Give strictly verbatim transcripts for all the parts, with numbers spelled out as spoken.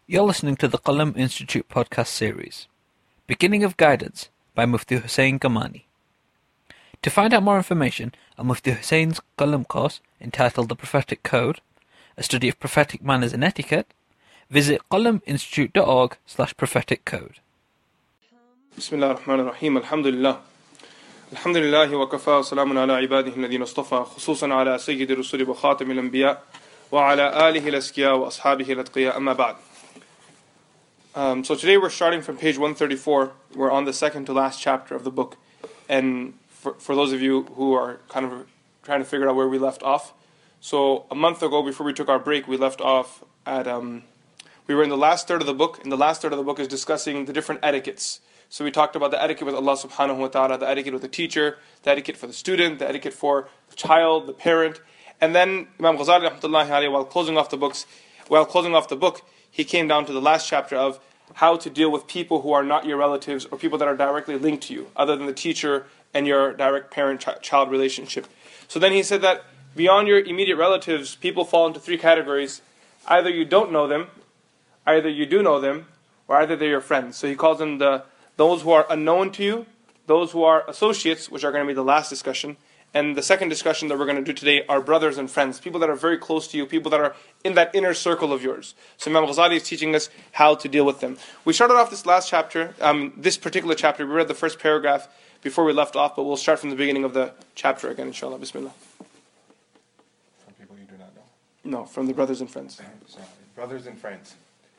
You're listening to the Qalam Institute podcast series, Beginning of Guidance by Mufti Hussain Kamani. To find out more information on Mufti Hussain's Qalam course entitled The Prophetic Code, a study of prophetic manners and etiquette, visit qalaminstitute.org slash prophetic code. Bismillah ar-Rahman ar-Rahim. Alhamdulillah. Alhamdulillahi wa kafa wa salamun ala ibadihi alladhina istafa khususan ala sayyidi rusuli wa khatamil anbiya wa ala alihi al-askiya wa ashabihi al-atqiya amma ba'd. Um, so today we're starting from page one thirty-four. We're on the second to last chapter of the book. And for, for those of you who are kind of trying to figure out where we left off, so a month ago before we took our break, we left off at, um, we were in the last third of the book, and the last third of the book is discussing the different etiquettes. So we talked about the etiquette with Allah subhanahu wa ta'ala, the etiquette with the teacher, the etiquette for the student, the etiquette for the child, the parent. And then Imam Ghazali rahmatullahi alayhi, while closing off the books, while closing off the book, he came down to the last chapter of how to deal with people who are not your relatives or people that are directly linked to you, other than the teacher and your direct parent-child relationship. So then he said that beyond your immediate relatives, people fall into three categories. Either you don't know them, either you do know them, or either they're your friends. So he calls them the those who are unknown to you, those who are associates, which are going to be the last discussion, and the second discussion that we're going to do today are brothers and friends, people that are very close to you, people that are in that inner circle of yours. So Imam Ghazali is teaching us how to deal with them. We started off this last chapter, um, this particular chapter, we read the first paragraph before we left off, but we'll start from the beginning of the chapter again, inshallah. Bismillah. From people you do not know? No, from the brothers and friends. Sorry. Brothers and friends.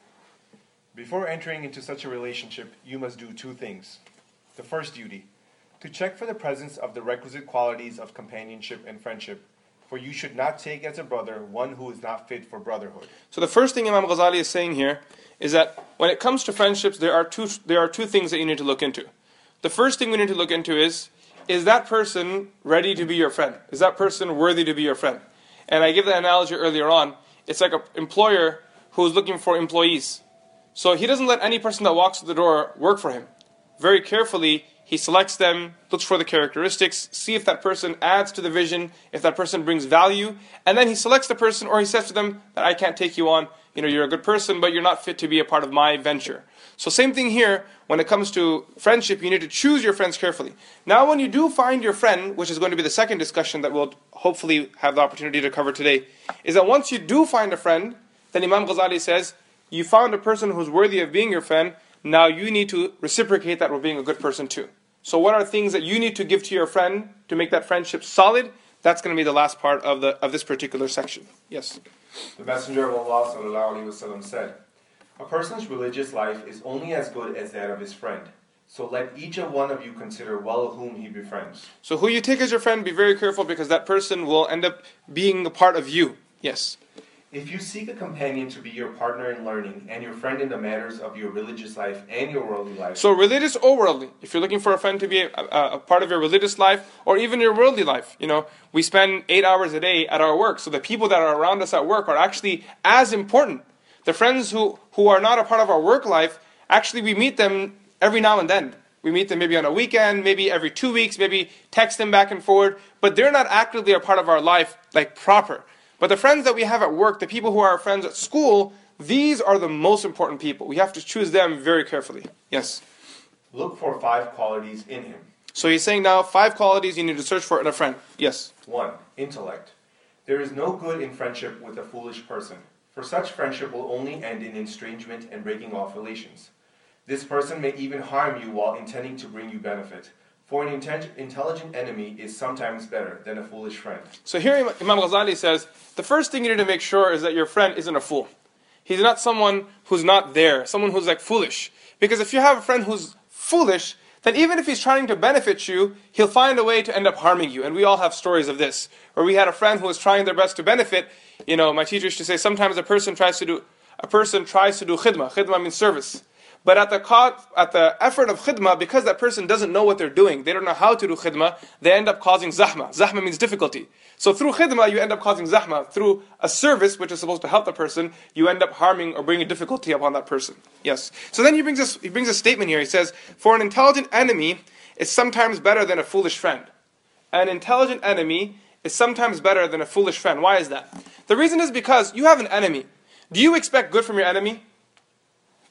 Before entering into such a relationship, you must do two things. The first duty, to check for the presence of the requisite qualities of companionship and friendship, for you should not take as a brother one who is not fit for brotherhood. So the first thing Imam Ghazali is saying here is that when it comes to friendships, there are two there are two things that you need to look into. The first thing we need to look into is, is that person ready to be your friend? Is that person worthy to be your friend? And I gave the analogy earlier on. It's like an employer who is looking for employees. So he doesn't let any person that walks through the door work for him. Very carefully, he selects them, looks for the characteristics, see if that person adds to the vision, if that person brings value, and then he selects the person, or he says to them that I can't take you on, you know, you're a good person, but you're not fit to be a part of my venture. So same thing here, when it comes to friendship, you need to choose your friends carefully. Now when you do find your friend, which is going to be the second discussion that we'll hopefully have the opportunity to cover today, is that once you do find a friend, then Imam Ghazali says, you found a person who's worthy of being your friend, now you need to reciprocate that with being a good person too. So what are things that you need to give to your friend to make that friendship solid? That's going to be the last part of the of this particular section. Yes. The Messenger of Allah sallallahu alaihi wasallam said, a person's religious life is only as good as that of his friend. So let each of one of you consider well whom he befriends. So who you take as your friend, be very careful, because that person will end up being a part of you. Yes. If you seek a companion to be your partner in learning and your friend in the matters of your religious life and your worldly life. So religious or worldly. If you're looking for a friend to be a, a, a part of your religious life or even your worldly life. You know, we spend eight hours a day at our work. So the people that are around us at work are actually as important. The friends who, who are not a part of our work life, actually we meet them every now and then. We meet them maybe on a weekend, maybe every two weeks, maybe text them back and forward. But they're not actively a part of our life like proper. But the friends that we have at work, the people who are our friends at school, these are the most important people. We have to choose them very carefully. Yes? Look for five qualities in him. So he's saying now five qualities you need to search for in a friend. Yes? One, intellect. There is no good in friendship with a foolish person, for such friendship will only end in estrangement and breaking off relations. This person may even harm you while intending to bring you benefit. For an intelligent, intelligent enemy is sometimes better than a foolish friend. So here Imam Ghazali says, the first thing you need to make sure is that your friend isn't a fool. He's not someone who's not there, someone who's like foolish. Because if you have a friend who's foolish, then even if he's trying to benefit you, he'll find a way to end up harming you. And we all have stories of this. Where we had a friend who was trying their best to benefit. You know, my teacher used to say, sometimes a person tries to do, a person tries to do khidmah. Khidmah means service. But at the at the effort of khidmah, because that person doesn't know what they're doing, they don't know how to do khidmah, they end up causing zahma. Zahma means difficulty. So through khidmah, you end up causing zahma. Through a service, which is supposed to help the person, you end up harming or bringing difficulty upon that person. Yes. So then he brings us, he brings a statement here. He says, for an intelligent enemy is sometimes better than a foolish friend. An intelligent enemy is sometimes better than a foolish friend. Why is that? The reason is because you have an enemy. Do you expect good from your enemy?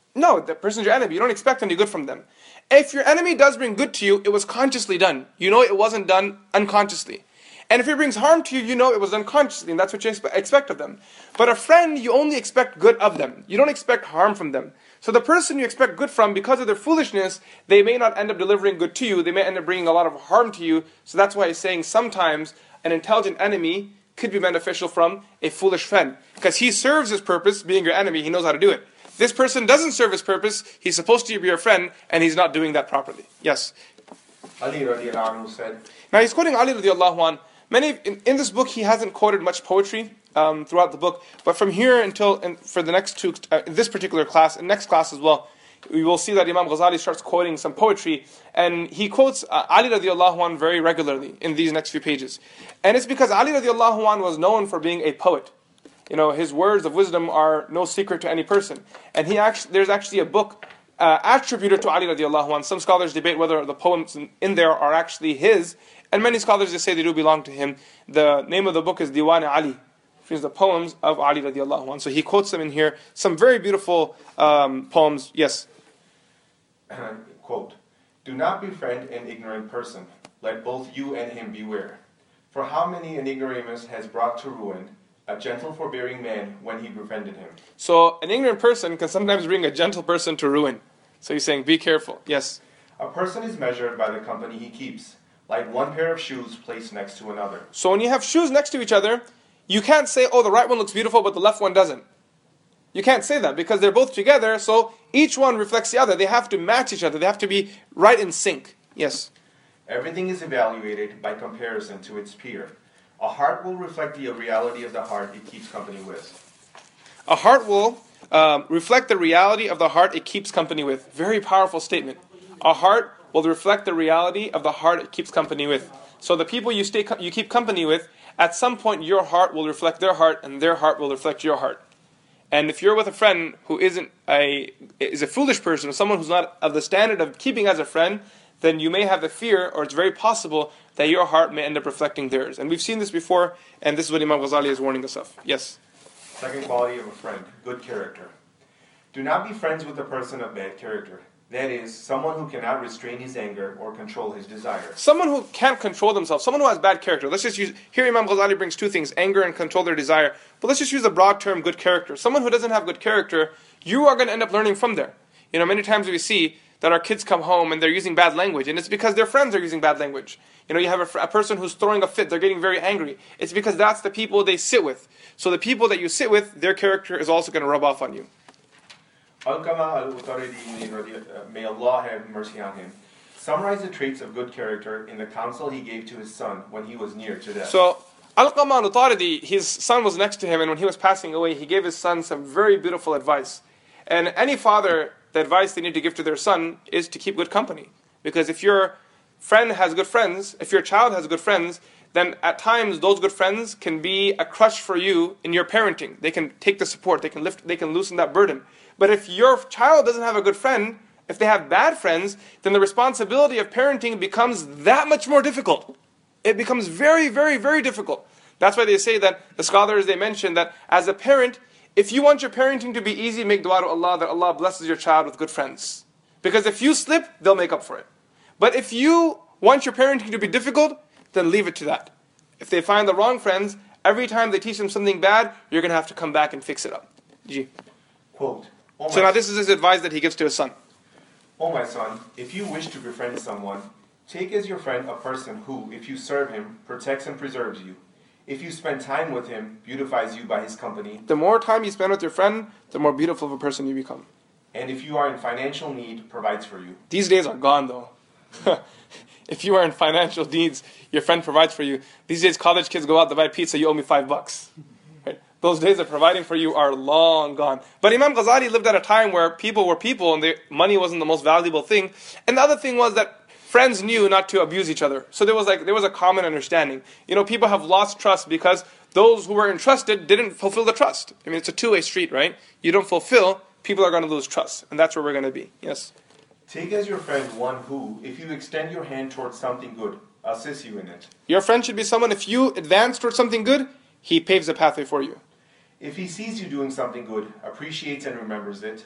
No, the person's your enemy. You don't expect any good from them. If your enemy does bring good to you, it was consciously done. You know it wasn't done unconsciously. And if he brings harm to you, you know it was done consciously, and that's what you expe- expect of them. But a friend, you only expect good of them. You don't expect harm from them. So the person you expect good from, because of their foolishness, they may not end up delivering good to you. They may end up bringing a lot of harm to you. So that's why he's saying sometimes an intelligent enemy could be beneficial from a foolish friend. Because he serves his purpose, being your enemy, he knows how to do it. This person doesn't serve his purpose, he's supposed to be your friend, and he's not doing that properly. Yes? Ali radiallahu anhu said, Now he's quoting Ali radiallahu anhu. Many in, in this book he hasn't quoted much poetry um, throughout the book, but from here until and for the next two, uh, in this particular class, and next class as well, we will see that Imam Ghazali starts quoting some poetry, and he quotes uh, Ali radiallahu anhu very regularly in these next few pages. And it's because Ali radiallahu anhu was known for being a poet. You know, his words of wisdom are no secret to any person. And he actually, there's actually a book uh, attributed to Ali radiallahu anhu. Some scholars debate whether the poems in, in there are actually his, and many scholars just say they do belong to him. The name of the book is Diwan Ali, which is the poems of Ali radiallahu anhu. So he quotes them in here. Some very beautiful um, poems. Yes? quote, "Do not befriend an ignorant person. Let both you and him beware. For how many an ignoramus has brought to ruin a gentle forbearing man when he befriended him." So an ignorant person can sometimes bring a gentle person to ruin. So he's saying, be careful. Yes? "A person is measured by the company he keeps, like one pair of shoes placed next to another." So when you have shoes next to each other, you can't say, oh, the right one looks beautiful, but the left one doesn't. You can't say that because they're both together, so each one reflects the other. They have to match each other. They have to be right in sync. Yes? "Everything is evaluated by comparison to its peer. A heart will reflect the reality of the heart it keeps company with." A heart will um, reflect the reality of the heart it keeps company with. Very powerful statement. A heart will reflect the reality of the heart it keeps company with. So the people you stay, you keep company with, at some point your heart will reflect their heart, and their heart will reflect your heart. And if you're with a friend who isn't a is a foolish person, or someone who's not of the standard of keeping as a friend, then you may have the fear, or it's very possible that your heart may end up reflecting theirs. And we've seen this before, and this is what Imam Ghazali is warning us of. Yes? Second quality of a friend, good character. "Do not be friends with a person of bad character. That is, someone who cannot restrain his anger or control his desire." Someone who can't control themselves, someone who has bad character. Let's just use, here Imam Ghazali brings two things, anger and control their desire. But let's just use the broad term, good character. Someone who doesn't have good character, you are going to end up learning from there. You know, many times we see that our kids come home and they're using bad language, and it's because their friends are using bad language. You know, you have a, a person who's throwing a fit, they're getting very angry. It's because that's the people they sit with. So the people that you sit with, their character is also going to rub off on you. Al-Qama al-Utaridi, may Allah have mercy on him, summarized the traits of good character in the counsel he gave to his son when he was near to death. So, Al-Qama al-Utaridi, his son was next to him, and when he was passing away, he gave his son some very beautiful advice. And any father, the advice they need to give to their son is to keep good company. Because if your friend has good friends, if your child has good friends, then at times those good friends can be a crutch for you in your parenting. They can take the support, they can lift, they can loosen that burden. But if your child doesn't have a good friend, if they have bad friends, then the responsibility of parenting becomes that much more difficult. It becomes very, very, very difficult. That's why they say that, the scholars, they mention that as a parent, if you want your parenting to be easy, make dua to Allah that Allah blesses your child with good friends. Because if you slip, they'll make up for it. But if you want your parenting to be difficult, then leave it to that. If they find the wrong friends, every time they teach them something bad, you're going to have to come back and fix it up. G. Quote, "O So my now this is his advice that he gives to his son. O my son, if you wish to befriend someone, take as your friend a person who, if you serve him, protects and preserves you. If you spend time with him, beautifies you by his company. The more time you spend with your friend, the more beautiful of a person you become. And if you are in financial need, provides for you." These days are gone though. If you are in financial needs, your friend provides for you. These days college kids go out to buy pizza, you owe me five bucks. Right? Those days of providing for you are long gone. But Imam Ghazali lived at a time where people were people and the money wasn't the most valuable thing. And the other thing was that friends knew not to abuse each other. So there was like there was a common understanding. You know, people have lost trust because those who were entrusted didn't fulfill the trust. I mean, it's a two-way street, right? You don't fulfill, people are going to lose trust. And that's where we're going to be. Yes? "Take as your friend one who, if you extend your hand towards something good, assists you in it. Your friend should be someone, if you advance towards something good, he paves a pathway for you. If he sees you doing something good, appreciates and remembers it,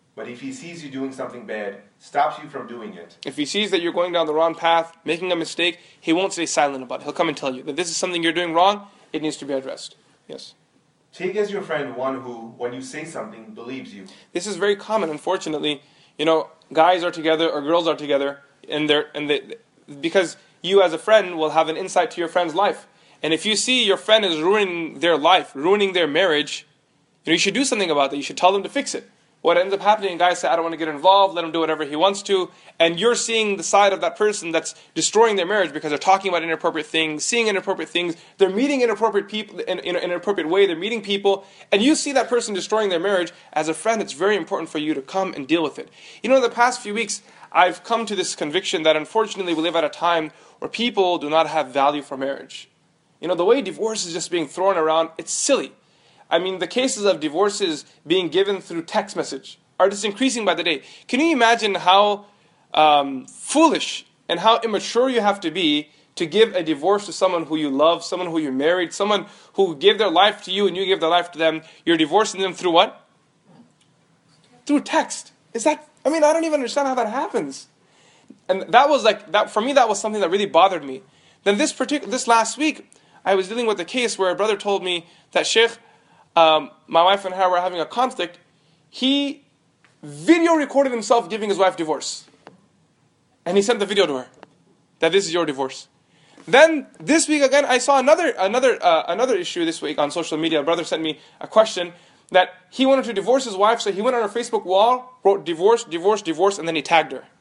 But if he sees you doing something bad, stops you from doing it, If he sees that you're going down the wrong path, making a mistake, he won't stay silent about it. He'll come and tell you that this is something you're doing wrong, it needs to be addressed. Yes. take as your friend one who, when you say something, believes you. This is very common, unfortunately. You know, guys are together or girls are together, and they're and they, because you as a friend will have an insight to your friend's life. And if you see your friend is ruining their life, ruining their marriage, you know, you should do something about that. You should tell them to fix it. What ends up happening, guys say, I don't want to get involved, let him do whatever he wants to, and you're seeing the side of that person that's destroying their marriage because they're talking about inappropriate things, seeing inappropriate things, they're meeting inappropriate people in, in, in an inappropriate way, they're meeting people, and you see that person destroying their marriage. As a friend, it's very important for you to come and deal with it. You know, in the past few weeks, I've come to this conviction that unfortunately we live at a time where people do not have value for marriage. You know, the way divorce is just being thrown around, it's silly. I mean, the cases of divorces being given through text message are just increasing by the day. Can you imagine how um, foolish and how immature you have to be to give a divorce to someone who you love, someone who you married, someone who gave their life to you and you gave their life to them? You're divorcing them through what? Through text. Is that, I mean, I don't even understand how that happens. And that was like, that for me, that was something that really bothered me. Then this particular, this last week, I was dealing with a case where a brother told me that, Sheikh, Um, my wife and I were having a conflict. He video recorded himself giving his wife divorce. And he sent the video to her. That this is your divorce. Then this week again, I saw another another uh, another issue this week on social media. A brother sent me a question that he wanted to divorce his wife, so he went on her Facebook wall, wrote divorce, divorce, divorce, and then he tagged her.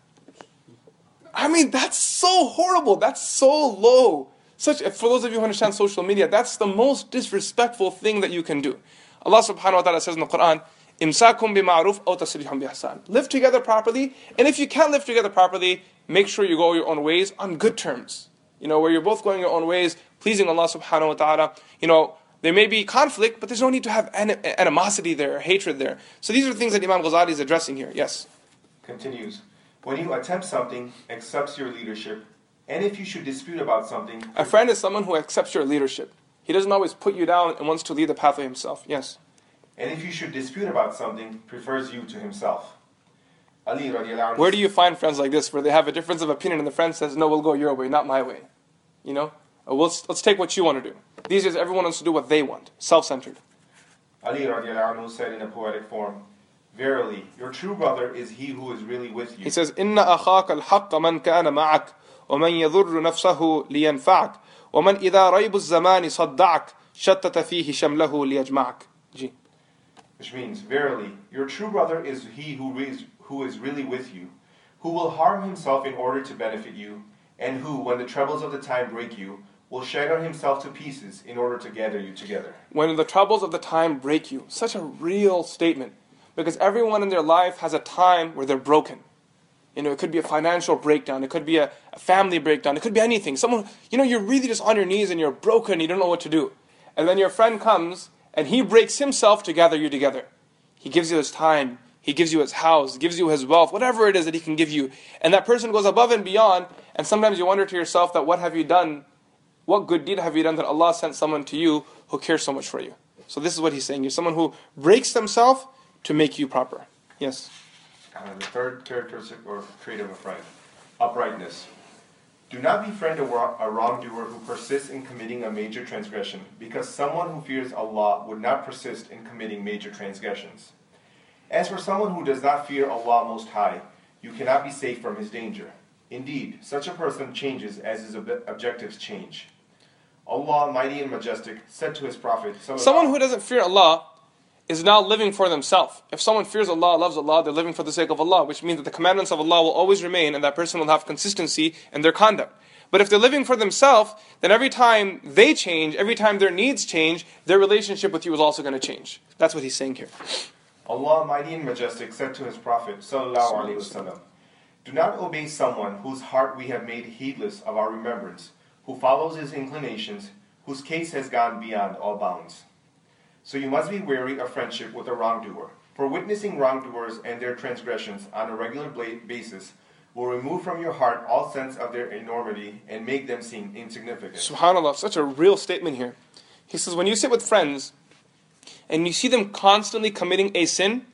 I mean, that's so horrible. That's so low. Such, for those of you who understand social media, that's the most disrespectful thing that you can do. Allah subhanahu wa ta'ala says in the Quran, Imsakum bima'ruf aw tasrihum biihsan. Live together properly, and if you can't live together properly, make sure you go your own ways on good terms. You know, where you're both going your own ways, pleasing Allah subhanahu wa ta'ala. You know, there may be conflict, but there's no need to have anim- animosity there, hatred there. So these are things that Imam Ghazali is addressing here. Yes. Continues. When you attempt something, accepts your leadership, and if you should dispute about something... A friend is someone who accepts your leadership. He doesn't always put you down and wants to lead the pathway himself. Yes. And if you should dispute about something, prefers you to himself. Ali radiallahu anhu... Where do you find friends like this, where they have a difference of opinion and the friend says, no, we'll go your way, not my way. You know? Or we'll, let's take what you want to do. These days, everyone wants to do what they want. Self-centered. Ali radiallahu anhu said in a poetic form, Verily, your true brother is he who is really with you. He says, إِنَّ أَخَاكَ الْحَقَّ مَنْ كَانَ مَعَكَ وَمَنْ يَضُرُّ نَفْسَهُ لِيَنْفَعَكَ وَمَنْ إِذَا رَيْبُ الزَّمَانِ صَدَّعَكَ شَتَّتَ فِيهِ شَمْلَهُ لِيَجْمَعَكَ. G. Which means, verily, your true brother is he who is, who is really with you, who will harm himself in order to benefit you, and who, when the troubles of the time break you, will shatter himself to pieces in order to gather you together. When the troubles of the time break you. Such a real statement. Because everyone in their life has a time where they're broken. You know, it could be a financial breakdown. It could be a, a family breakdown. It could be anything. Someone, you know, you're really just on your knees and you're broken. You don't know what to do. And then your friend comes and he breaks himself to gather you together. He gives you his time. He gives you his house. Gives you his wealth. Whatever it is that he can give you. And that person goes above and beyond. And sometimes you wonder to yourself that what have you done? What good deed have you done that Allah sent someone to you who cares so much for you? So this is what he's saying. You're someone who breaks themselves to make you proper. Yes. Uh, the third characteristic or trait of a friend, uprightness. Do not befriend a, a wrongdoer who persists in committing a major transgression, because someone who fears Allah would not persist in committing major transgressions. As for someone who does not fear Allah Most High, you cannot be safe from his danger. Indeed, such a person changes as his ob- objectives change. Allah, mighty and majestic, said to his Prophet, someone who doesn't fear Allah is now living for themselves. If someone fears Allah, loves Allah, they're living for the sake of Allah, which means that the commandments of Allah will always remain and that person will have consistency in their conduct. But if they're living for themselves, then every time they change, every time their needs change, their relationship with you is also going to change. That's what he's saying here. Allah, mighty and majestic, said to his Prophet, Sallallahu Alaihi Wasallam, do not obey someone whose heart we have made heedless of our remembrance, who follows his inclinations, whose case has gone beyond all bounds. So you must be wary of friendship with a wrongdoer, for witnessing wrongdoers and their transgressions on a regular basis will remove from your heart all sense of their enormity and make them seem insignificant. SubhanAllah, such a real statement here. He says, when you sit with friends and you see them constantly committing a sin,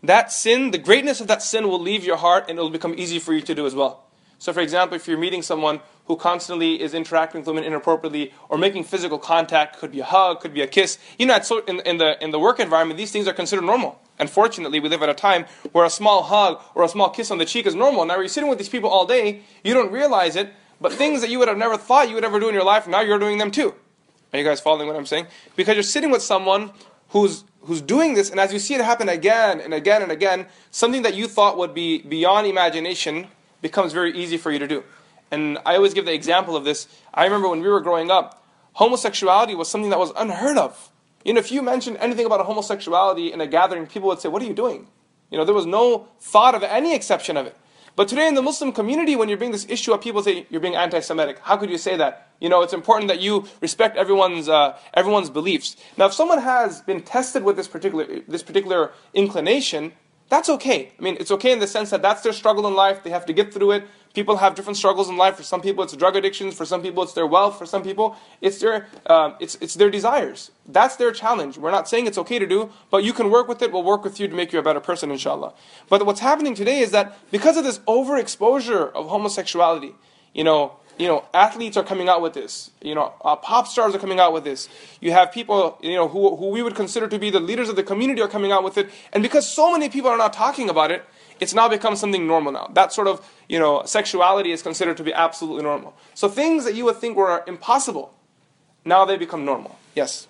that sin, the greatness of that sin will leave your heart and it will become easy for you to do as well. So for example, if you're meeting someone who constantly is interacting with women inappropriately or making physical contact, could be a hug, could be a kiss. You know, in, in, the, in the work environment, these things are considered normal. Unfortunately, we live at a time where a small hug or a small kiss on the cheek is normal. Now you're sitting with these people all day, you don't realize it, but things that you would have never thought you would ever do in your life, now you're doing them too. Are you guys following what I'm saying? Because you're sitting with someone who's who's doing this, and as you see it happen again and again and again, something that you thought would be beyond imagination becomes very easy for you to do. And I always give the example of this. I remember when we were growing up, homosexuality was something that was unheard of. You know, if you mentioned anything about homosexuality in a gathering, people would say, what are you doing? You know, there was no thought of any exception of it. But today in the Muslim community, when you bring this issue up, people say, you're being anti-Semitic. How could you say that? You know, it's important that you respect everyone's uh, everyone's beliefs. Now, if someone has been tested with this particular this particular inclination, that's okay. I mean, it's okay in the sense that that's their struggle in life. They have to get through it. People have different struggles in life. For some people, it's drug addictions. For some people, it's their wealth. For some people, it's their um, it's it's their desires. That's their challenge. We're not saying it's okay to do, but you can work with it. We'll work with you to make you a better person, inshallah. But what's happening today is that because of this overexposure of homosexuality, you know, you know, athletes are coming out with this. You know, uh, pop stars are coming out with this. You have people, you know, who who we would consider to be the leaders of the community are coming out with it. And because so many people are not talking about it, it's now become something normal now. That sort of, you know, sexuality is considered to be absolutely normal. So things that you would think were impossible, now they become normal. Yes?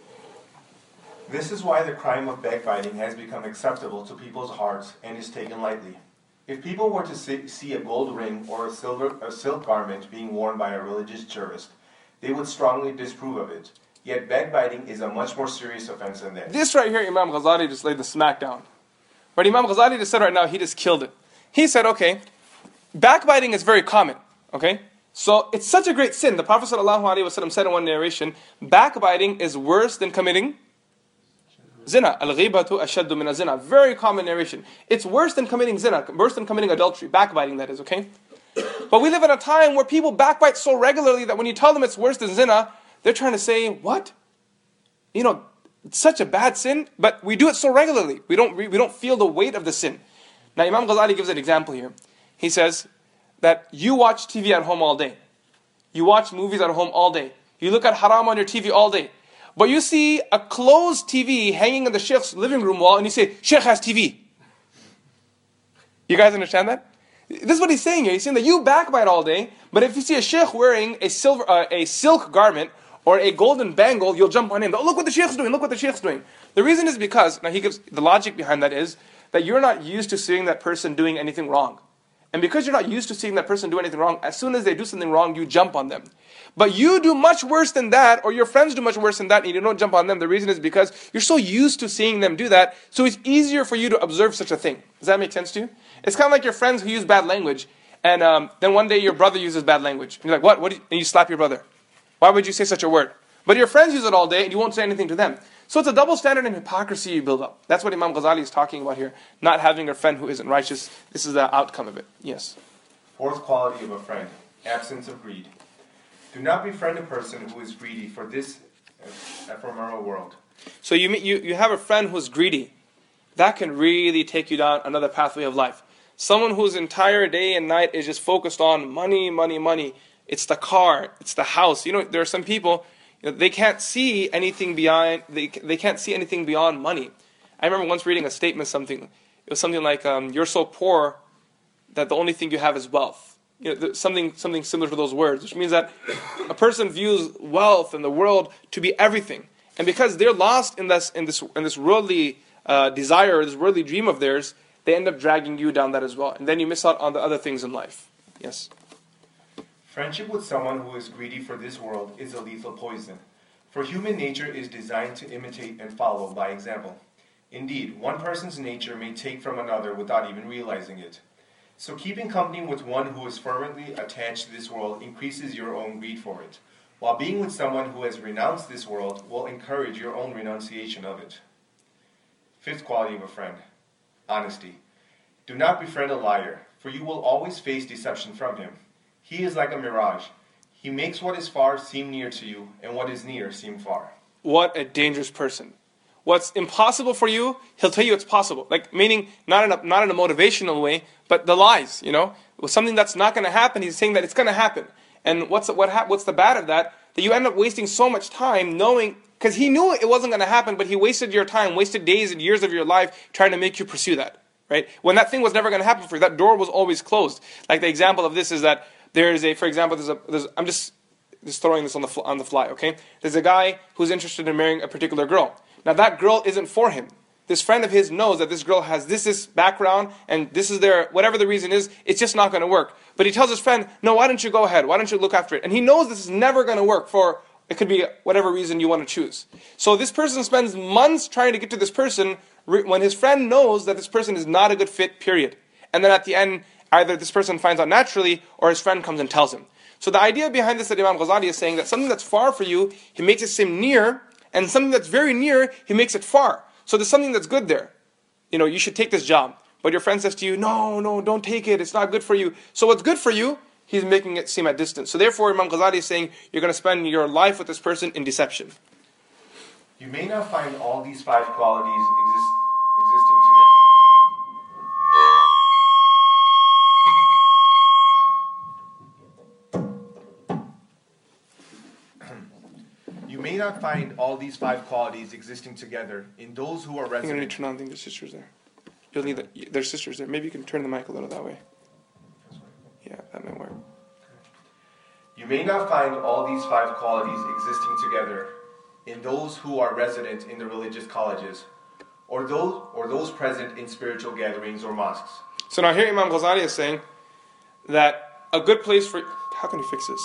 This is why the crime of backbiting has become acceptable to people's hearts and is taken lightly. If people were to see, see a gold ring or a, silver, a silk garment being worn by a religious jurist, they would strongly disapprove of it. Yet backbiting is a much more serious offense than that. This right here, Imam Ghazali just laid the smack down. But Imam Ghazali just said right now, he just killed it. He said, okay, backbiting is very common, okay? So it's such a great sin. The Prophet ﷺ said in one narration, backbiting is worse than committing zina. Al-ghibatu ashaddu min az-zina. Very common narration. It's worse than committing zina, worse than committing adultery. Backbiting, that is, okay? But we live in a time where people backbite so regularly that when you tell them it's worse than zina, they're trying to say, what? You know, it's such a bad sin, but we do it so regularly. We don't, we don't feel the weight of the sin. Now Imam Ghazali gives an example here. He says that you watch T V at home all day. You watch movies at home all day. You look at haram on your T V all day. But you see a closed T V hanging in the sheikh's living room wall and you say, Sheikh has T V. You guys understand that? This is what he's saying here. He's saying that you backbite all day, but if you see a sheikh wearing a silver, uh, a silk garment, or a golden bangle, you'll jump on him. Oh, look what the sheikh's doing, look what the sheikh's doing. The reason is because, now he gives, the logic behind that is, that you're not used to seeing that person doing anything wrong. And because you're not used to seeing that person do anything wrong, as soon as they do something wrong, you jump on them. But you do much worse than that, or your friends do much worse than that, and you don't jump on them. The reason is because you're so used to seeing them do that, so it's easier for you to observe such a thing. Does that make sense to you? It's kind of like your friends who use bad language, and um, then one day your brother uses bad language. And you're like, what? What? And you slap your brother. Why would you say such a word? But your friends use it all day, and you won't say anything to them. So it's a double standard and hypocrisy you build up. That's what Imam Ghazali is talking about here. Not having a friend who isn't righteous. This is the outcome of it. Yes. Fourth quality of a friend, absence of greed. Do not befriend a person who is greedy for this ephemeral world. So you, you, you have a friend who's greedy. That can really take you down another pathway of life. Someone whose entire day and night is just focused on money, money, money. It's the car, it's the house. You know, there are some people, you know, they can't see anything beyond, they, they can't see anything beyond money. I remember once reading a statement, something, it was something like, um, you're so poor that the only thing you have is wealth. You know, something, something similar to those words, which means that a person views wealth and the world to be everything. And because they're lost in this, in this, in this worldly uh, desire, this worldly dream of theirs, they end up dragging you down that as well. And then you miss out on the other things in life. Yes? Friendship with someone who is greedy for this world is a lethal poison. For human nature is designed to imitate and follow by example. Indeed, one person's nature may take from another without even realizing it. So keeping company with one who is fervently attached to this world increases your own greed for it, while being with someone who has renounced this world will encourage your own renunciation of it. Fifth quality of a friend, honesty. Do not befriend a liar, for you will always face deception from him. He is like a mirage. He makes what is far seem near to you, and what is near seem far. What a dangerous person. What's impossible for you, he'll tell you it's possible. Like, meaning, not in a, not in a motivational way, but the lies, you know. With something that's not going to happen, he's saying that it's going to happen. And what's, what hap- what's the bad of that? That you end up wasting so much time knowing, because he knew it wasn't going to happen, but he wasted your time, wasted days and years of your life trying to make you pursue that. Right? When that thing was never going to happen for you, that door was always closed. Like the example of this is that there is a, for example, there's a, there's, I'm just, just throwing this on the, fl- on the fly, okay? There's a guy who's interested in marrying a particular girl. Now that girl isn't for him. This friend of his knows that this girl has this, this background, and this is their, whatever the reason is, it's just not going to work. But he tells his friend, no, why don't you go ahead? Why don't you look after it? And he knows this is never going to work for, it could be whatever reason you want to choose. So this person spends months trying to get to this person when his friend knows that this person is not a good fit, period. And then at the end, either this person finds out naturally, or his friend comes and tells him. So the idea behind this that Imam Ghazali is saying that something that's far for you, he makes it seem near, and something that's very near, he makes it far. So there's something that's good there. You know, you should take this job. But your friend says to you, no, no, don't take it, it's not good for you. So what's good for you, he's making it seem at distance. So therefore, Imam Ghazali is saying, you're going to spend your life with this person in deception. You may not find all these five qualities exist, existing together. You may not find all these five qualities existing together in those who are I'm going to resident. need to turn on, I think there's sisters there. You'll need that. There's sisters there. Maybe you can turn the mic a little that way. Yeah, that might work. You may not find all these five qualities existing together in those who are resident in the religious colleges, or those or those present in spiritual gatherings or mosques. So now here Imam Ghazali is saying that a good place for... How can you fix this?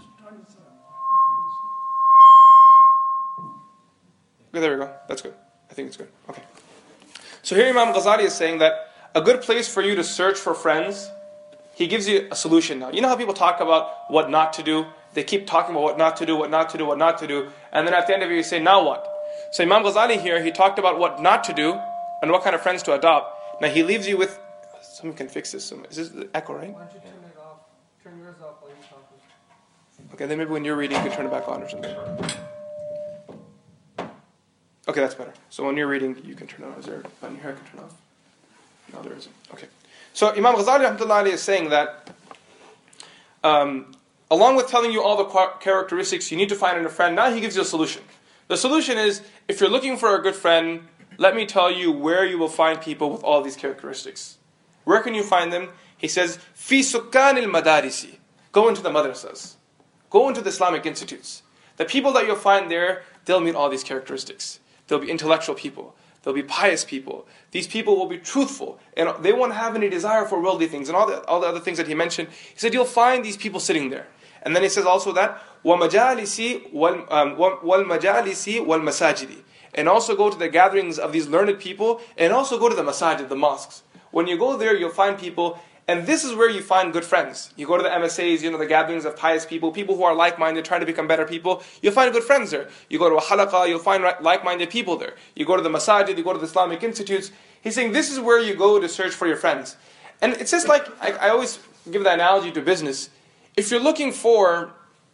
Okay, there we go. That's good. I think it's good. Okay. So here Imam Ghazali is saying that a good place for you to search for friends, he gives you a solution now. You know how people talk about what not to do? They keep talking about what not to do, what not to do, what not to do. And then at the end of it, you say, now what? So Imam Ghazali here, he talked about what not to do and what kind of friends to adopt. Now he leaves you with... Someone can fix this. Is this the echo, right? Why don't you turn it off? Turn yours off while you're talking. Okay, then maybe when you're reading, you can turn it back on or something. Okay, that's better. So when you're reading, you can turn it on. Is there a button here I can turn off? No, there isn't. Okay. So Imam Ghazali rahmatullahi alayhi is saying that um, along with telling you all the characteristics you need to find in a friend, now he gives you a solution. The solution is, if you're looking for a good friend, let me tell you where you will find people with all these characteristics. Where can you find them? He says, fi sukkan al-madarisi. Go into the madrasas. Go into the Islamic institutes. The people that you'll find there, they'll meet all these characteristics. They'll be intellectual people. They'll be pious people. These people will be truthful. And they won't have any desire for worldly things. And all the, all the other things that he mentioned. He said, you'll find these people sitting there. And then he says also that, وَمَجَالِسِ وَالْمَجَالِسِ وَالْمَسَاجِدِ. And also go to the gatherings of these learned people. And also go to the masajid, the mosques. When you go there, you'll find people. And this is where you find good friends. You go to the M S As, you know, the gatherings of pious people, people who are like-minded, trying to become better people. You'll find good friends there. You go to a halaqah, you'll find like-minded people there. You go to the masajid, you go to the Islamic institutes. He's saying this is where you go to search for your friends. And it's just like, I, I always give the analogy to business. If you're looking for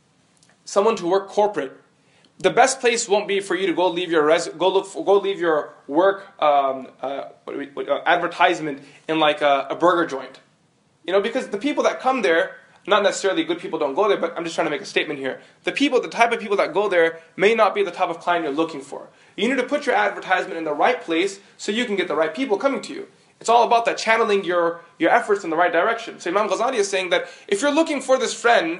someone to work corporate, the best place won't be for you to go leave your res- go look for, go leave your work um, uh, what, what, uh, advertisement in like a, a burger joint. You know, because the people that come there, not necessarily good people don't go there, but I'm just trying to make a statement here. The people, the type of people that go there may not be the type of client you're looking for. You need to put your advertisement in the right place so you can get the right people coming to you. It's all about that, channeling your, your efforts in the right direction. So Imam Ghazali is saying that if you're looking for this friend,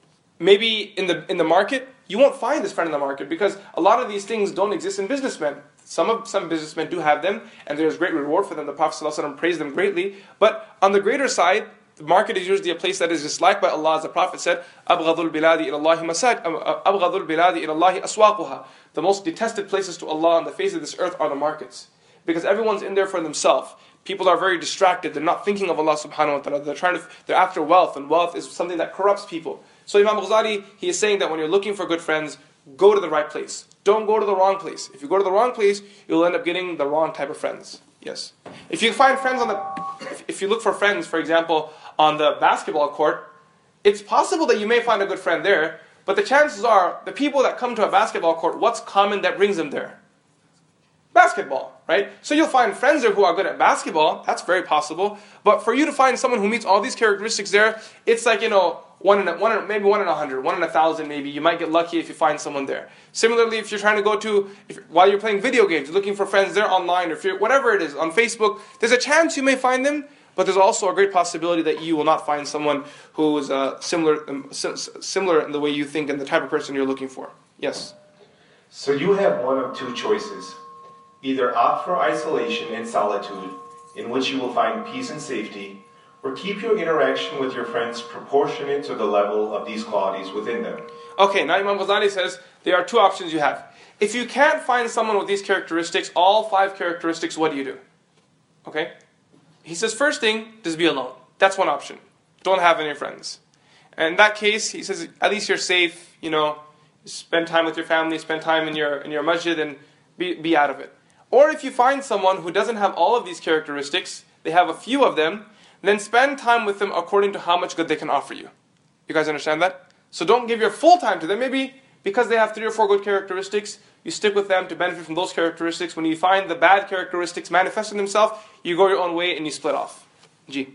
maybe in the in the market, you won't find this friend in the market because a lot of these things don't exist in businessmen. Some of some businessmen do have them, and there's great reward for them. The Prophet ﷺ praised them greatly. But on the greater side, the market is usually a place that is disliked by Allah. As the Prophet said, أَبْغَضُ الْبِلَادِ إِلَى اللَّهِ مَسَاجِ أَبْغَضُ الْبِلَادِ إِلَى اللَّهِ أَسْوَاقُهَا. The most detested places to Allah on the face of this earth are the markets. Because everyone's in there for themselves. People are very distracted. They're not thinking of Allah subhanahu wa ta'ala. They're trying to, they're after wealth, and wealth is something that corrupts people. So Imam Ghazali, he is saying that when you're looking for good friends, go to the right place. Don't go to the wrong place. If you go to the wrong place, you'll end up getting the wrong type of friends. Yes. If you find friends on the, if you look for friends, for example, on the basketball court, it's possible that you may find a good friend there, but the chances are, the people that come to a basketball court, what's common that brings them there? Basketball, right? So you'll find friends there who are good at basketball. That's very possible. But for you to find someone who meets all these characteristics there, it's like, you know, one in a, one in, maybe one in a hundred, one in a thousand maybe. You might get lucky if you find someone there. Similarly, if you're trying to go to, if, while you're playing video games, you're looking for friends there online, or if you're, whatever it is, on Facebook, there's a chance you may find them, but there's also a great possibility that you will not find someone who is uh, similar, um, similar in the way you think and the type of person you're looking for. Yes? So you have one of two choices. Either opt for isolation and solitude, in which you will find peace and safety, or keep your interaction with your friends proportionate to the level of these qualities within them. Okay, now Imam Ghazali says there are two options you have. If you can't find someone with these characteristics, all five characteristics, what do you do? Okay? He says first thing, just be alone. That's one option. Don't have any friends. And in that case, he says at least you're safe, you know, spend time with your family, spend time in your in your masjid, and be, be out of it. Or if you find someone who doesn't have all of these characteristics, they have a few of them, then spend time with them according to how much good they can offer you. You guys understand that? So don't give your full time to them. Maybe because they have three or four good characteristics, you stick with them to benefit from those characteristics. When you find the bad characteristics manifesting themselves, you go your own way and you split off. G.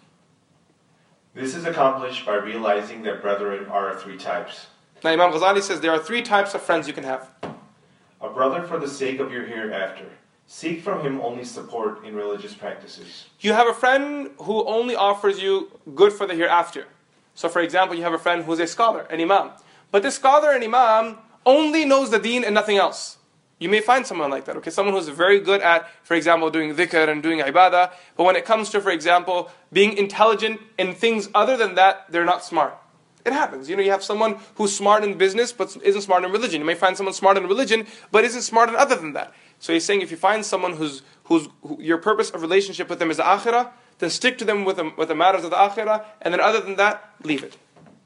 This is accomplished by realizing that brethren are three types. Now Imam Ghazali says there are three types of friends you can have. A brother for the sake of your hereafter. Seek from him only support in religious practices. You have a friend who only offers you good for the hereafter. So for example, you have a friend who's a scholar, an imam. But this scholar and imam only knows the deen and nothing else. You may find someone like that, okay? Someone who's very good at, for example, doing dhikr and doing ibadah. But when it comes to, for example, being intelligent in things other than that, they're not smart. It happens. You know, you have someone who's smart in business but isn't smart in religion. You may find someone smart in religion but isn't smart in other than that. So he's saying if you find someone who's, who's who, your purpose of relationship with them is the akhirah, then stick to them with the, with the matters of the akhirah, and then other than that, leave it.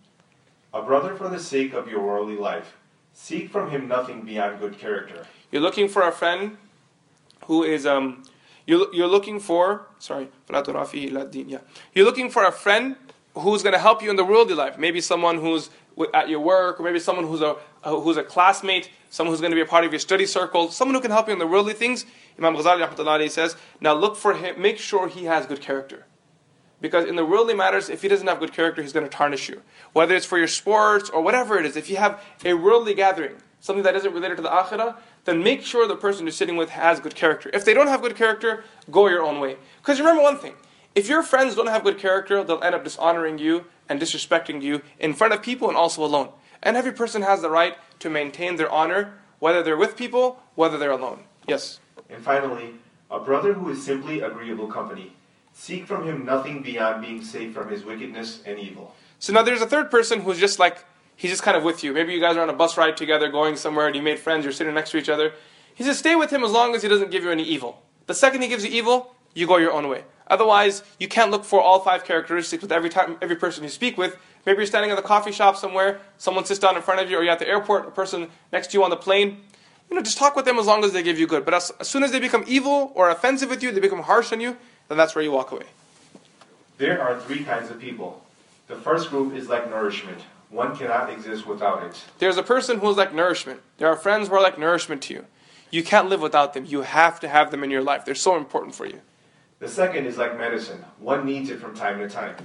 A brother for the sake of your worldly life. Seek from him nothing beyond good character. You're looking for a friend who is, um, you're, you're looking for, sorry, yeah. You're looking for a friend who's going to help you in the worldly life. Maybe someone who's at your work, or maybe someone who's a uh, who's a classmate, someone who's going to be a part of your study circle, someone who can help you in the worldly things. Imam Ghazali rahmatullahi says, now look for him, make sure he has good character. Because in the worldly matters, if he doesn't have good character, he's going to tarnish you. Whether it's for your sports or whatever it is, if you have a worldly gathering, something that isn't related to the akhirah, then make sure the person you're sitting with has good character. If they don't have good character, go your own way. Because remember one thing, if your friends don't have good character, they'll end up dishonoring you and disrespecting you in front of people and also alone. And every person has the right to maintain their honor, whether they're with people, whether they're alone. Yes? And finally, a brother who is simply agreeable company. Seek from him nothing beyond being safe from his wickedness and evil. So now there's a third person who's just like, he's just kind of with you. Maybe you guys are on a bus ride together, going somewhere, and you made friends, you're sitting next to each other. He says, stay with him as long as he doesn't give you any evil. The second he gives you evil, you go your own way. Otherwise, you can't look for all five characteristics with every time, every person you speak with. Maybe you're standing at the coffee shop somewhere, someone sits down in front of you, or you're at the airport, a person next to you on the plane. You know, just talk with them as long as they give you good. But as, as soon as they become evil or offensive with you, they become harsh on you, then that's where you walk away. There are three kinds of people. The first group is like nourishment. One cannot exist without it. There's a person who is like nourishment. There are friends who are like nourishment to you. You can't live without them. You have to have them in your life. They're so important for you. The second is like medicine. One needs it from time to time.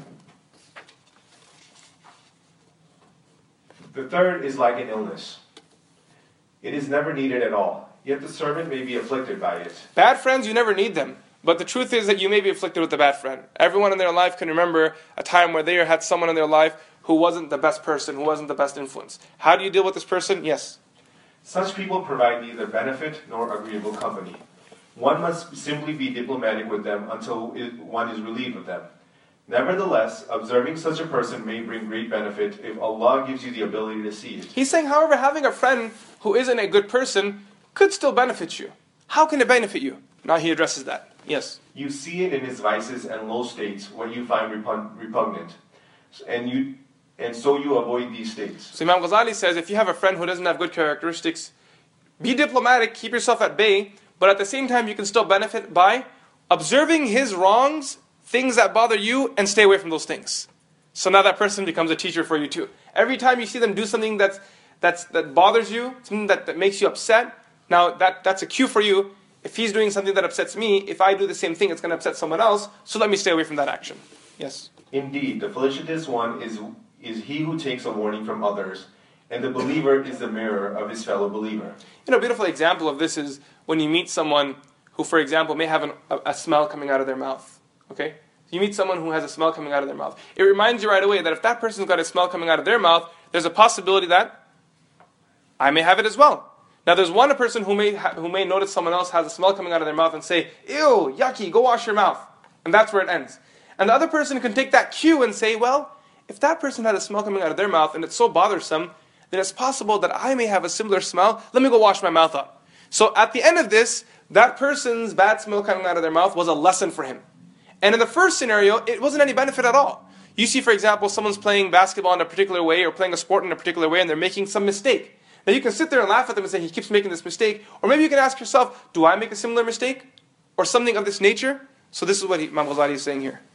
The third is like an illness. It is never needed at all, yet the servant may be afflicted by it. Bad friends, you never need them. But the truth is that you may be afflicted with a bad friend. Everyone in their life can remember a time where they had someone in their life who wasn't the best person, who wasn't the best influence. How do you deal with this person? Yes. Such people provide neither benefit nor agreeable company. One must simply be diplomatic with them until one is relieved of them. Nevertheless, observing such a person may bring great benefit if Allah gives you the ability to see it. He's saying, however, having a friend who isn't a good person could still benefit you. How can it benefit you? Now he addresses that. Yes. You see it in his vices and low states, what you find repug- repugnant. And you, and so you avoid these states. So Imam Ghazali says, if you have a friend who doesn't have good characteristics, be diplomatic, keep yourself at bay, but at the same time you can still benefit by observing his wrongs, things that bother you, and stay away from those things. So now that person becomes a teacher for you too. Every time you see them do something that's, that's, that bothers you, something that, that makes you upset, now that, that's a cue for you. if he's doing something that upsets me, if I do the same thing, it's going to upset someone else, so let me stay away from that action. Yes? Indeed, the felicitous one is, is he who takes a warning from others, and the believer is the mirror of his fellow believer. You know, a beautiful example of this is when you meet someone who, for example, may have an, a, a smell coming out of their mouth. Okay? You meet someone who has a smell coming out of their mouth. It reminds you right away that if that person's got a smell coming out of their mouth, there's a possibility that I may have it as well. Now, there's one person who may ha- who may notice someone else has a smell coming out of their mouth and say, ew, yucky, go wash your mouth. And that's where it ends. And the other person can take that cue and say, well, if that person had a smell coming out of their mouth and it's so bothersome, then it's possible that I may have a similar smell. Let me go wash my mouth up. So at the end of this, that person's bad smell coming out of their mouth was a lesson for him. And in the first scenario, it wasn't any benefit at all. You see, for example, someone's playing basketball in a particular way or playing a sport in a particular way and they're making some mistake. Now you can sit there and laugh at them and say, he keeps making this mistake. Or maybe you can ask yourself, do I make a similar mistake? Or something of this nature? So this is what Imam Ghazali is saying here.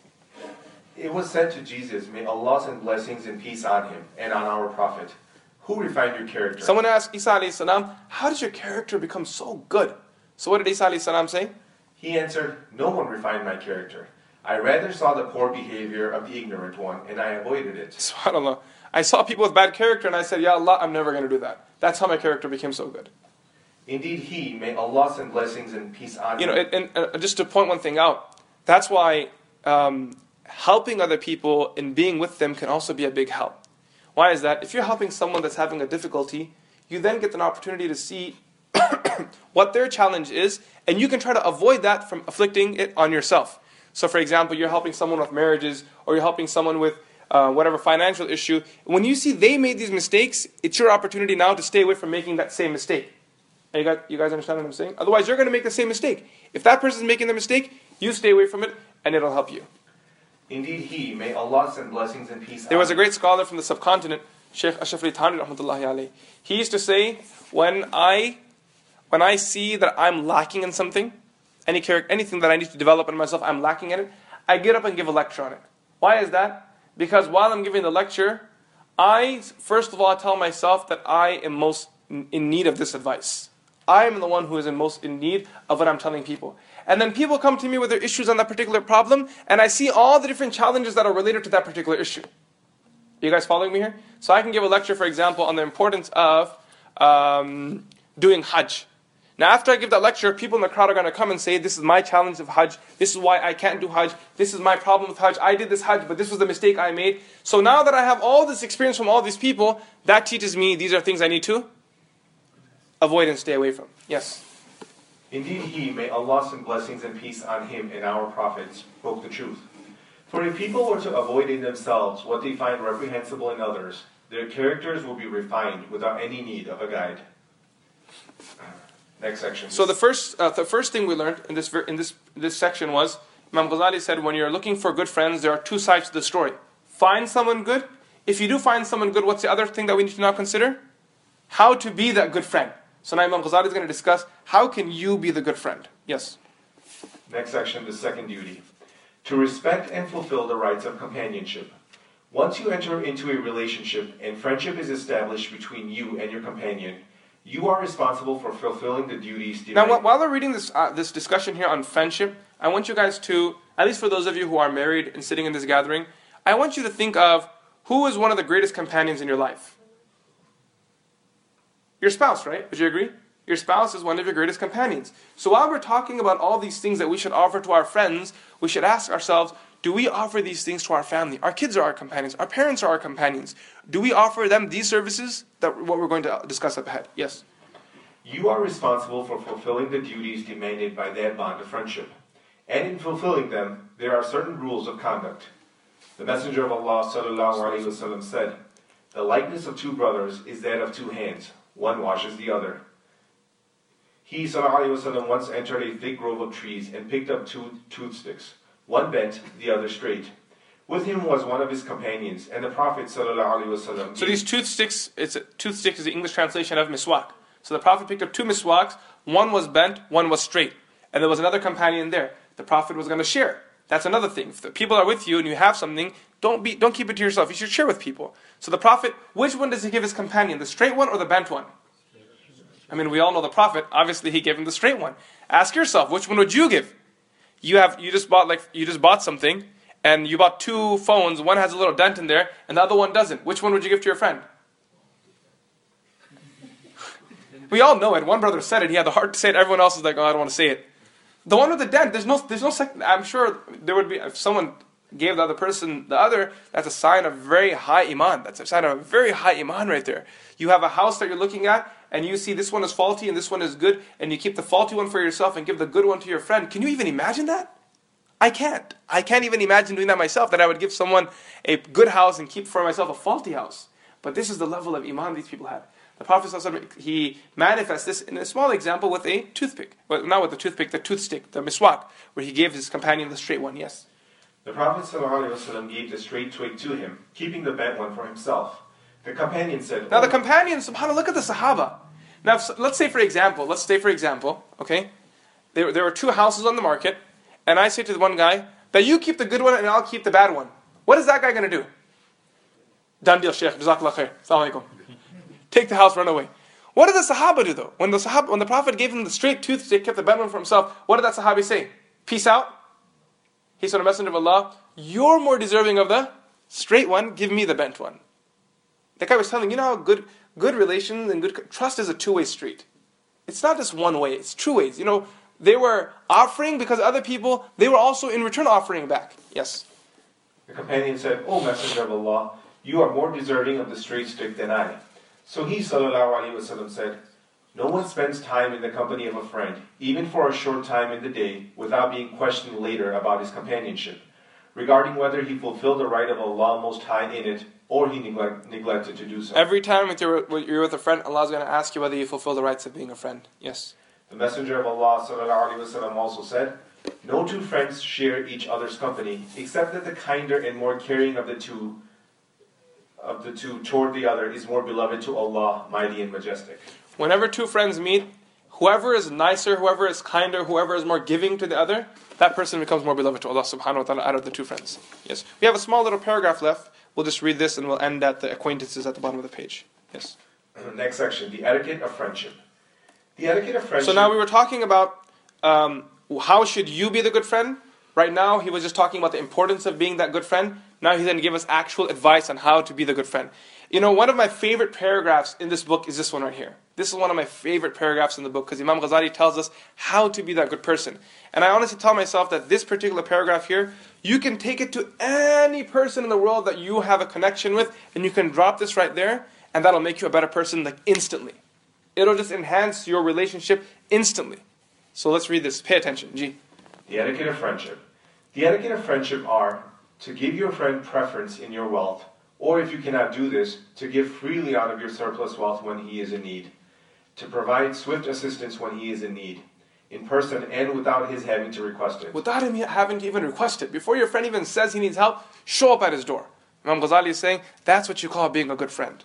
It was said to Jesus, may Allah send blessings and peace on him and on our Prophet. Who refined your character? Someone asked Isa alayhi salam, how does your character become so good? So what did Isa alayhi salam say? He answered, no one refined my character. I rather saw the poor behavior of the ignorant one, and I avoided it. SubhanAllah. I saw people with bad character and I said, Ya Allah, I'm never going to do that. That's how my character became so good. Indeed, he, may Allah send blessings and peace on You him. know, and, and uh, just to point one thing out, that's why um, helping other people and being with them can also be a big help. Why is that? If you're helping someone that's having a difficulty, you then get an opportunity to see what their challenge is, and you can try to avoid that from afflicting it on yourself. So for example, you're helping someone with marriages, or you're helping someone with uh, whatever financial issue. When you see they made these mistakes, it's your opportunity now to stay away from making that same mistake. You guys, you guys understand what I'm saying? Otherwise, you're going to make the same mistake. If that person's making the mistake, you stay away from it, and it'll help you. Indeed, he, may Allah send blessings and peace There on was a him. great scholar from the subcontinent, Sheikh Ashraf Ali Thanwi rahmatullahi alayhi. He used to say, when I, when I see that I'm lacking in something, any character, anything that I need to develop in myself, I'm lacking in it, I get up and give a lecture on it. Why is that? Because while I'm giving the lecture, I, first of all, tell myself that I am most in need of this advice. I am the one who is in most in need of what I'm telling people. And then people come to me with their issues on that particular problem, and I see all the different challenges that are related to that particular issue. Are you guys following me here? So I can give a lecture, for example, on the importance of um, doing Hajj. Now after I give that lecture, people in the crowd are going to come and say, this is my challenge of Hajj, this is why I can't do Hajj, this is my problem with Hajj, I did this Hajj, but this was the mistake I made. So now that I have all this experience from all these people, that teaches me these are things I need to avoid and stay away from. Yes? Indeed, he, may Allah send blessings and peace on him and our prophets, spoke the truth. For if people were to avoid in themselves what they find reprehensible in others, their characters will be refined without any need of a guide. Next section. So the first, uh, the first thing we learned in this in this this section was Imam Ghazali said, when you're looking for good friends, there are two sides to the story. Find someone good. If you do find someone good, what's the other thing that we need to now consider? How to be that good friend. So now Imam Ghazali is going to discuss how can you be the good friend. Yes. Next section, the second duty. To respect and fulfill the rights of companionship. Once you enter into a relationship and friendship is established between you and your companion, you are responsible for fulfilling the duties Now, demanded. while we're reading this uh, this discussion here on friendship, I want you guys to, at least for those of you who are married and sitting in this gathering, I want you to think of who is one of the greatest companions in your life. Your spouse, right? Would you agree? Your spouse is one of your greatest companions. So while we're talking about all these things that we should offer to our friends, we should ask ourselves, do we offer these things to our family? Our kids are our companions. Our parents are our companions. Do we offer them these services? That what we're going to discuss up ahead. Yes? You are responsible for fulfilling the duties demanded by that bond of friendship. And in fulfilling them, there are certain rules of conduct. The Messenger of Allah sallallahu alaihi wasallam said, the likeness of two brothers is that of two hands. One washes the other. He sallallahu alaihi wasallam once entered a thick grove of trees and picked up two toothsticks. One bent, the other straight. With him was one of his companions, and the Prophet sallallahu alaihi wasallam. So these toothsticks, it's a, toothstick is the English translation of miswak. So the Prophet picked up two miswaks, one was bent, one was straight. And there was another companion there. The Prophet was going to share. That's another thing. If the people are with you and you have something, don't be, don't keep it to yourself. You should share with people. So the Prophet, which one does he give his companion? The straight one or the bent one? I mean, we all know the Prophet, obviously he gave him the straight one. Ask yourself, which one would you give? You have you just bought like you just bought something, and you bought two phones, one has a little dent in there, and the other one doesn't. Which one would you give to your friend? We all know it. One brother said it, he had the heart to say it, everyone else is like, oh, I don't want to say it. The one with the dent, there's no, there's no second. I'm sure there would be, if someone gave the other person the other, that's a sign of very high iman. That's a sign of very high iman right there. You have a house that you're looking at, and you see this one is faulty and this one is good, and you keep the faulty one for yourself and give the good one to your friend. Can you even imagine that? I can't. I can't even imagine doing that myself, that I would give someone a good house and keep for myself a faulty house. But this is the level of iman these people had. The Prophet ﷺ, he manifests this in a small example with a toothpick. Well, not with the toothpick, the toothstick, the miswak, where he gave his companion the straight one, yes. The Prophet ﷺ gave the straight twig to him, keeping the bent one for himself. The companion said... Now oh, the companion, subhanAllah, look at the Sahaba. Now, if, let's say for example, let's say for example, okay, there, there were two houses on the market, and I say to the one guy, that you keep the good one and I'll keep the bad one. What is that guy going to do? Done deal, Shaykh. Jazakallah khair. Assalamu alaikum. Take the house, run away. What did the Sahaba do though? When the Sahaba, when the Prophet gave him the straight tooth, they kept the bad one for himself. What did that Sahabi say? Peace out. He said, "O Messenger of Allah, you're more deserving of the straight one. Give me the bent one." That guy was telling, you know how good good relations and good trust is a two-way street. It's not just one way. It's two ways. You know, they were offering because other people, they were also in return offering back. Yes. The companion said, "O Messenger of Allah, you are more deserving of the straight stick than I." So he, sallallahu alaihi wasallam, said, "No one spends time in the company of a friend, even for a short time in the day, without being questioned later about his companionship, regarding whether he fulfilled the right of Allah Most High in it, or he neglect, neglected to do so." Every time that you're, you're with a friend, Allah is going to ask you whether you fulfill the rights of being a friend. Yes. The Messenger of Allah sallallahu alaihi wasallam also said, "No two friends share each other's company, except that the kinder and more caring of the two of the two toward the other is more beloved to Allah, mighty and majestic." Whenever two friends meet, whoever is nicer, whoever is kinder, whoever is more giving to the other, that person becomes more beloved to Allah subhanahu wa ta'ala out of the two friends. Yes. We have a small little paragraph left. We'll just read this and we'll end at the acquaintances at the bottom of the page. Yes. Next section, the etiquette of friendship. The etiquette of friendship. So now we were talking about um, how should you be the good friend. Right now he was just talking about the importance of being that good friend. Now he's going to give us actual advice on how to be the good friend. You know, one of my favorite paragraphs in this book is this one right here. This is one of my favorite paragraphs in the book because Imam Ghazali tells us how to be that good person. And I honestly tell myself that this particular paragraph here, you can take it to any person in the world that you have a connection with, and you can drop this right there, and that'll make you a better person like instantly. It'll just enhance your relationship instantly. So let's read this. Pay attention. G. The etiquette of friendship. The etiquette of friendship are to give your friend preference in your wealth, or if you cannot do this, to give freely out of your surplus wealth when he is in need, to provide swift assistance when he is in need, in person and without his having to request it. Without him having to even request it. Before your friend even says he needs help, show up at his door. Imam Ghazali is saying, that's what you call being a good friend.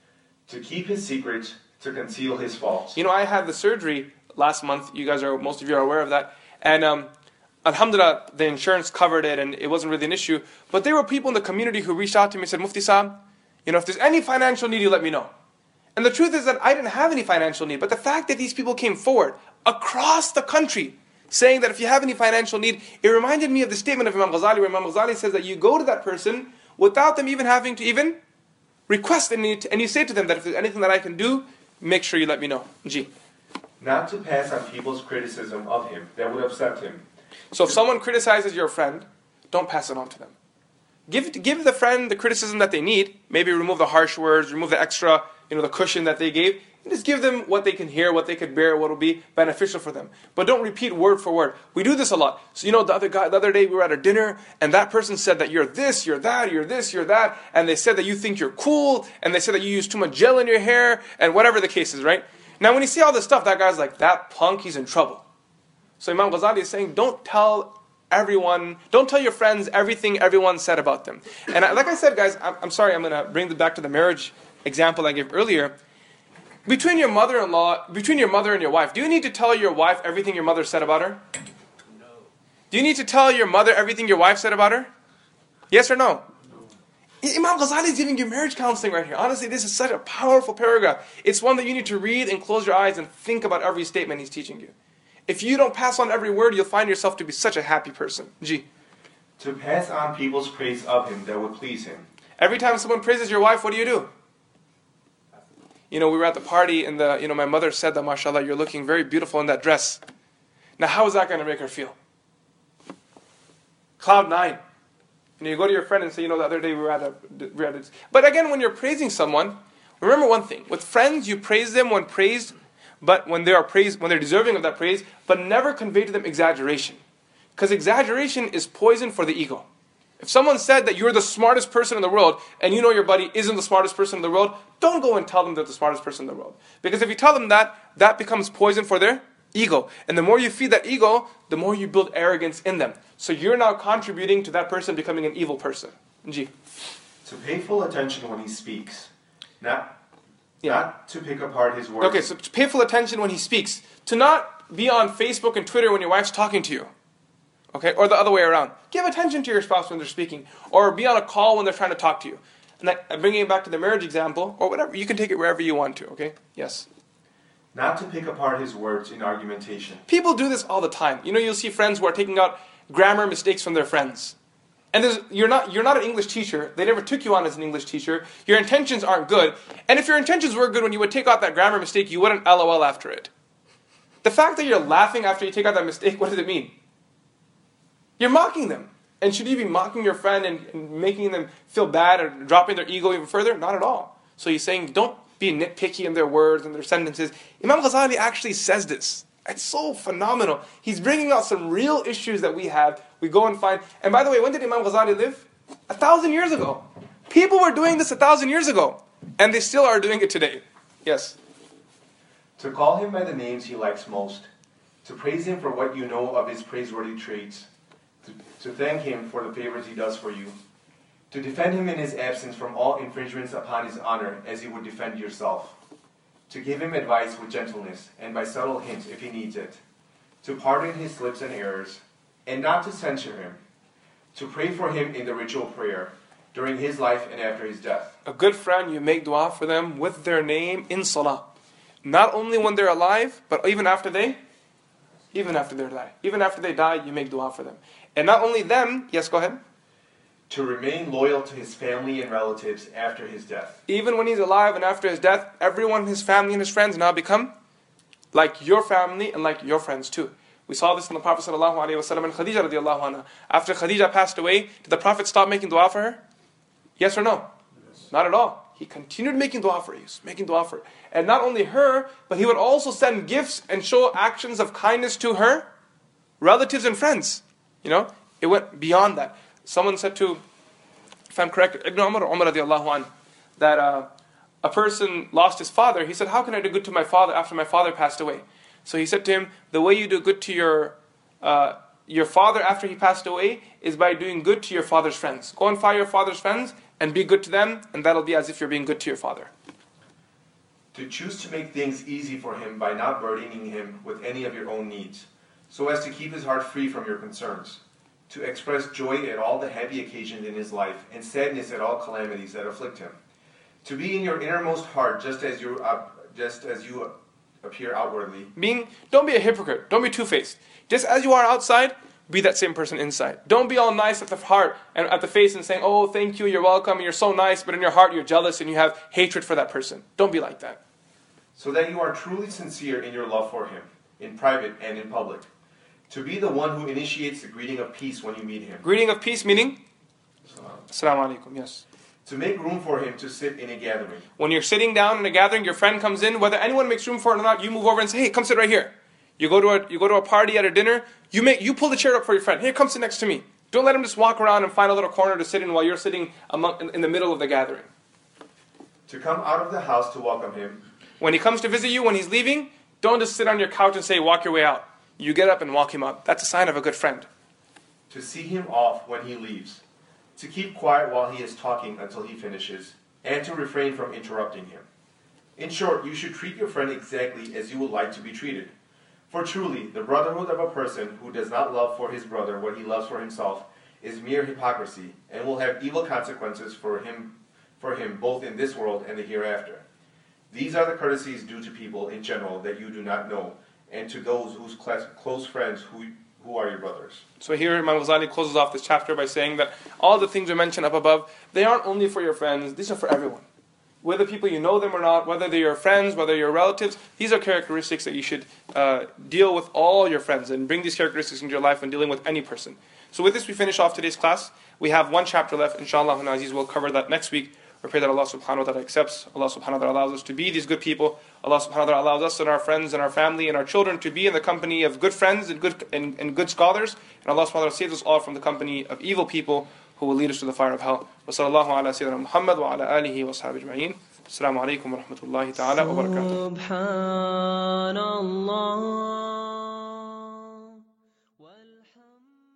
To keep his secret, to conceal his faults. You know, I had the surgery last month. You guys are, most of you are aware of that. And um, alhamdulillah, the insurance covered it and it wasn't really an issue. But there were people in the community who reached out to me and said, Mufti Saab, you know, if there's any financial need, you let me know. And the truth is that I didn't have any financial need. But the fact that these people came forward across the country saying that if you have any financial need, it reminded me of the statement of Imam Ghazali, where Imam Ghazali says that you go to that person without them even having to even request any, and you say to them that if there's anything that I can do, make sure you let me know. G. Not to pass on people's criticism of him that would upset him. So if someone criticizes your friend, don't pass it on to them. Give give the friend the criticism that they need. Maybe remove the harsh words, remove the extra, you know, the cushion that they gave. And just give them what they can hear, what they could bear, what will be beneficial for them. But don't repeat word for word. We do this a lot. So you know, the other guy, the other day we were at a dinner, and that person said that you're this, you're that, you're this, you're that, and they said that you think you're cool, and they said that you use too much gel in your hair, and whatever the case is, right? Now when you see all this stuff, that guy's like, that punk, he's in trouble. So Imam Ghazali is saying, don't tell everyone, don't tell your friends everything everyone said about them. And I, like I said, guys, I'm, I'm sorry, I'm going to bring it back to the marriage example I gave earlier. Between your mother-in-law, between your mother and your wife, do you need to tell your wife everything your mother said about her? No. Do you need to tell your mother everything your wife said about her? Yes or no? Imam Ghazali is giving you marriage counseling right here. Honestly, this is such a powerful paragraph. It's one that you need to read and close your eyes and think about every statement he's teaching you. If you don't pass on every word, you'll find yourself to be such a happy person. G. To pass on people's praise of him that would please him. Every time someone praises your wife, what do you do? You know, we were at the party and the, you know, my mother said that, mashallah, you're looking very beautiful in that dress. Now, how is that going to make her feel? Cloud nine. You know, you go to your friend and say, you know, the other day we were at a... We were at a but again, when you're praising someone, remember one thing. With friends, you praise them when praised, but when they are praised, when they're deserving of that praise, but never convey to them exaggeration. Because exaggeration is poison for the ego. If someone said that you're the smartest person in the world, and you know your buddy isn't the smartest person in the world, don't go and tell them they're the smartest person in the world. Because if you tell them that, that becomes poison for their ego. And the more you feed that ego, the more you build arrogance in them. So you're now contributing to that person becoming an evil person. G. To pay full attention when he speaks. Not, Yeah. not to pick apart his words. Okay, so to pay full attention when he speaks. To not be on Facebook and Twitter when your wife's talking to you. Okay, or the other way around. Give attention to your spouse when they're speaking. Or be on a call when they're trying to talk to you. And that, bringing it back to the marriage example, or whatever, you can take it wherever you want to, okay? Yes. Not to pick apart his words in argumentation. People do this all the time. You know, you'll see friends who are taking out grammar mistakes from their friends. And there's, you're not you're not an English teacher. They never took you on as an English teacher. Your intentions aren't good. And if your intentions were good when you would take out that grammar mistake, you wouldn't LOL after it. The fact that you're laughing after you take out that mistake, what does it mean? You're mocking them. And should you be mocking your friend and, and making them feel bad or dropping their ego even further? Not at all. So he's saying, don't be nitpicky in their words and their sentences. Imam Ghazali actually says this. It's so phenomenal. He's bringing out some real issues that we have. We go and find... And by the way, when did Imam Ghazali live? A thousand years ago. People were doing this a thousand years ago. And they still are doing it today. Yes. To call him by the names he likes most. To praise him for what you know of his praiseworthy traits. To, to thank him for the favors he does for you. To defend him in his absence from all infringements upon his honor as you would defend yourself. To give him advice with gentleness and by subtle hints if he needs it. To pardon his slips and errors, and not to censure him. To pray for him in the ritual prayer, during his life and after his death. A good friend, you make dua for them with their name in salah. Not only when they're alive, but even after they, even after they die. Even after they die, you make dua for them. And not only them, yes, go ahead. To remain loyal to his family and relatives after his death. Even when he's alive and after his death, everyone in his family and his friends now become like your family and like your friends too. We saw this in the Prophet ﷺ and Khadija radiallahu anha. After Khadija passed away, did the Prophet stop making dua for her? Yes or no? Yes. Not at all. He continued making dua for her. He was making dua for her. And not only her, but he would also send gifts and show actions of kindness to her relatives and friends. You know, it went beyond that. Someone said to, if I'm correct, Ibn Umar or Umar radiallahu anhu, that uh, a person lost his father. He said, how can I do good to my father after my father passed away? So he said to him, the way you do good to your uh, your father after he passed away is by doing good to your father's friends. Go and find your father's friends and be good to them, and that'll be as if you're being good to your father. To choose to make things easy for him by not burdening him with any of your own needs, so as to keep his heart free from your concerns. To express joy at all the happy occasions in his life, and sadness at all calamities that afflict him. To be in your innermost heart, just as you uh, just as you appear outwardly. Being, don't be a hypocrite. Don't be two-faced. Just as you are outside, be that same person inside. Don't be all nice at the heart and at the face and saying, "Oh, thank you, you're welcome, you're so nice," but in your heart you're jealous and you have hatred for that person. Don't be like that. So that you are truly sincere in your love for him, in private and in public. To be the one who initiates the greeting of peace when you meet him. Greeting of peace meaning? Assalamu alaikum, yes. To make room for him to sit in a gathering. When you're sitting down in a gathering, your friend comes in, whether anyone makes room for it or not, you move over and say, "Hey, come sit right here." You go to a you go to a party at a dinner, you make you pull the chair up for your friend. "Here, come sit next to me." Don't let him just walk around and find a little corner to sit in while you're sitting among, in, in the middle of the gathering. To come out of the house to welcome him. When he comes to visit you, when he's leaving, don't just sit on your couch and say, "Walk your way out." You get up and walk him out. That's a sign of a good friend. To see him off when he leaves. To keep quiet while he is talking until he finishes. And to refrain from interrupting him. In short, you should treat your friend exactly as you would like to be treated. For truly, the brotherhood of a person who does not love for his brother what he loves for himself is mere hypocrisy and will have evil consequences for him, for him both in this world and the hereafter. These are the courtesies due to people in general that you do not know, and to those whose close friends who, who are your brothers. So here Imam Ghazali closes off this chapter by saying that all the things we mentioned up above, they aren't only for your friends, these are for everyone. Whether people you know them or not, whether they're your friends, whether you're relatives, these are characteristics that you should uh, deal with all your friends and bring these characteristics into your life when dealing with any person. So with this we finish off today's class. We have one chapter left, inshallah and Aziz, we'll cover that next week. We pray that Allah subhanahu wa ta'ala accepts, Allah subhanahu wa ta'ala allows us to be these good people, Allah subhanahu wa ta'ala allows us and our friends and our family and our children to be in the company of good friends and good and, and good scholars, and Allah subhanahu wa ta'ala saves us all from the company of evil people who will lead us to the fire of hell. Wa sallallahu ala sayyidina Muhammad wa ala alihi wa sahbihi ajma'in. Assalamu alaikum wa rahmatullahi ta'ala wa barakatuh.